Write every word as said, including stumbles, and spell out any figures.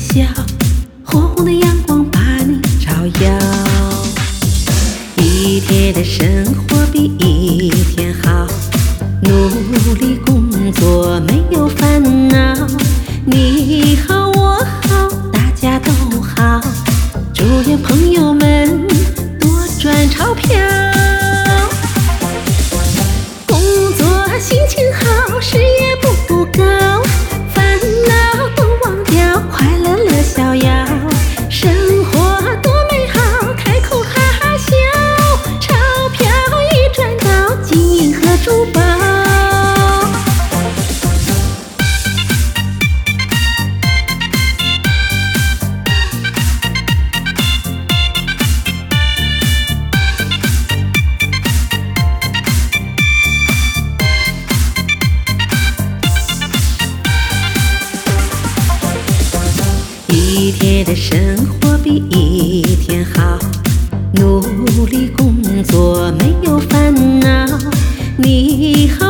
笑，火红的阳光把你照耀。一天的生活比一天好，努力工作没有烦恼。你好我好大家都好，祝愿朋友们多赚钞票。工作心情好，事业步步高，烦恼都忘掉，快乐乐逍遥。生活多美好，开口哈哈笑，钞票一赚到，金银和珠宝。一天的生活比一天好，努力工作没有烦恼。你好